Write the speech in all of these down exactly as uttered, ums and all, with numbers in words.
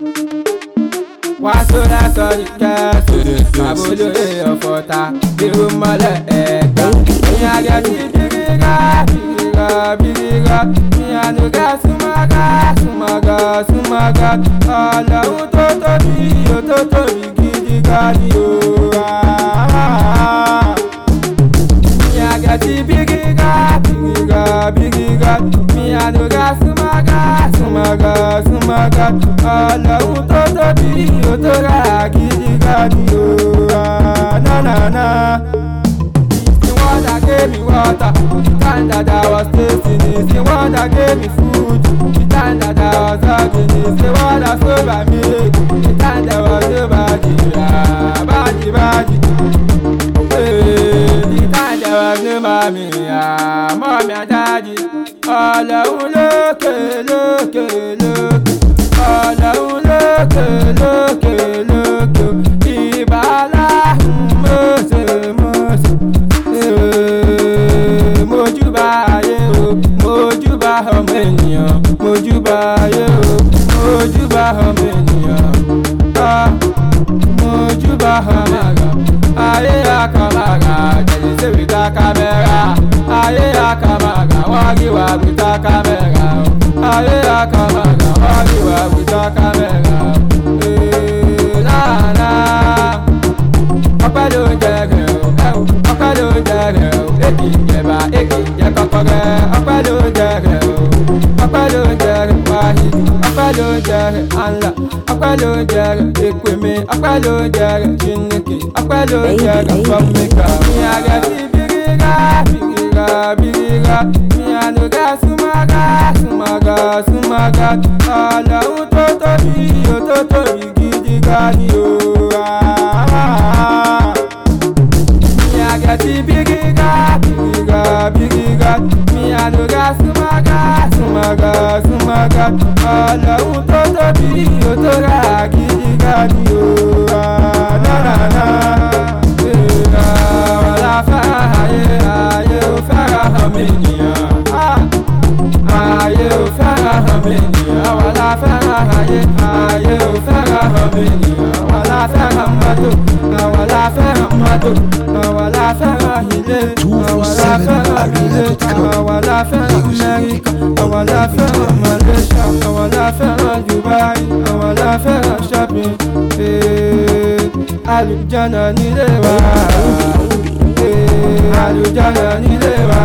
Wàsóra sọ̀rí kẹ́sù, àbólóyè ọ̀fọ̀ta, irú mọ́lẹ̀ ẹ̀gbá. Ìyá rẹ̀ ti bírígá, bírígá, bírígá. Ìyá nùgá súnmọ́gá, súnmọ́gá, súnmọ́gá. Ọlọ́run tó tóbi, ó tó tóbi gidi gan ni o. Ìyá rẹ̀ ti bírígá, bírígá, bírígá. Ìyá nùgá súnmọ́gá, súnmọ́gá, súnmọ́gá. Ọlọ́run tó tóbi, ó tó rà gidi gan ni o. Na na na. The one that gave me water, the time that I was tasting is the one that gave me food. The time that I was hugging is the one that stood by me. The time there was nobody, ah, body, body. Hey, the time there was no mommy, ah, mommy and daddy. Ọlọ́run lókè, lókè, lókè. Ọlọ́run lókè, lókè, lókè. Ìbálá Mósè, Mósè. Mojúbà ayé o, mojúbà ọmọ ènìyàn, mojúbà ayé o, mojúbà ọmọ ènìyàn, ah, mojúbà ọmọ àgbà. Ayé àkàmàgà, jẹ̀jẹ̀ sèwé ká kámẹ́rà. Ayé àkàmàgà, wọ́n rí wa gbìtá kámẹ́rà. Ayé àkàmàgà, wọ́n rí wa gbìtá kámẹ́rà. Ee, náà ọpẹ́ ló ń jẹ rẹ̀ o, ọpẹ́ ló ń jẹ rẹ̀ o. Èkì ìjẹba, èkì ìjẹ kọ́kọ́rẹ́. Ọpẹ́ ló ń jẹ rẹ̀ o, ọpẹ́ ló ń jẹ rẹ̀ wáhìdì. Ọpẹ́ ló ń jẹ rẹ̀ ànlá. Ọpẹ́ ló ń jẹ rẹ̀ èkwèmí. Ọpẹ́ ló ń jẹ rẹ̀ jìnnìkì. Ọpẹ́ ló ń jẹ rẹ̀ fọ́mìkà. Ìyá rẹ̀ ti bírígá, bírígá, bírígá. Ìyá nùgá súnmọ́gá, súnmọ́gá, súnmọ́gá. Ọlọ́run tó tóbi, ó tó tóbi gidi gan ni o. Ìyá rẹ̀ ti bírígá, bírígá, bírígá. Ìyá nùgá súnmọ́gá, súnmọ́gá, súnmọ́gá. Ọlọ́run tó tóbi, ó tó rà gidi gan ni o. Na na na. Àwọn la fẹ́ràn ayé, ayé ò fẹ́ràn ọmọ ènìyàn. Ayé ò fẹ́ràn ọmọ ènìyàn. Àwọn la fẹ́ràn ayé, ayé ò fẹ́ràn ọmọ ènìyàn. Àwọn la fẹ́ràn mọ́tò, àwọn la fẹ́ràn mọ́tò. Àwọn la fẹ́ràn ilé, àwọn la fẹ́ràn ilé. Àwọn la fẹ́ràn Amẹ́ríkà, àwọn la fẹ́ràn Malaysia. Àwọn la fẹ́ràn Dubai, àwọn la fẹ́ràn shopping. Àlùjànnà nílé wa, àlùjànnà nílé wa.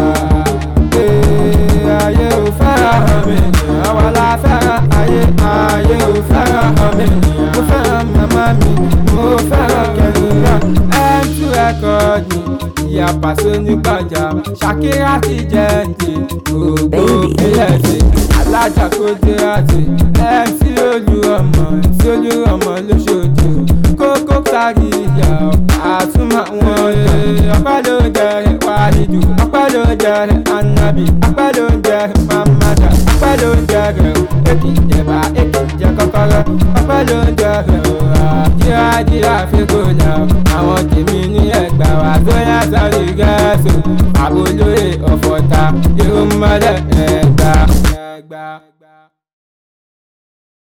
Ayé ò fẹ́ràn ọmọ ènìyàn. Àwọn la fẹ́ràn ayé, ayé ò fẹ́ràn ọmọ ènìyàn. Mo fẹ́ràn màmá mi, mo fẹ́ràn kẹ̀lúrà. M two record ni ìyá Paso ní gbàjà. Shakira ti jẹ́ ǹjẹ́ gbogbo ìpínlẹ̀ ṣe. Alájà kò dé àti M C Olúọmọ, M C Olúọmọ lóṣooṣù. Kókó kárí ìyá àtúmọ̀ wọn lè. Ọpẹ́ ló ń jẹrẹ Wàlídù, ọpẹ́ ló ń jẹrẹ Ànábì, ọpẹ́ ló ń jẹrẹ Mamada, ọpẹ́ ló ń jẹrẹ o. Èkì ìjẹba, èkì ìjẹ kọ́kọ́rọ́. Ọpẹ́ ló ń jẹrẹ o. Jírájíra fíkòlà, àwọn tèmi ní Ẹ̀gbá wa tó yá sáré gẹ̀ẹ́sì. Àbólóyè ọ̀fọ̀ta, irú mọ́lẹ̀ ẹ̀.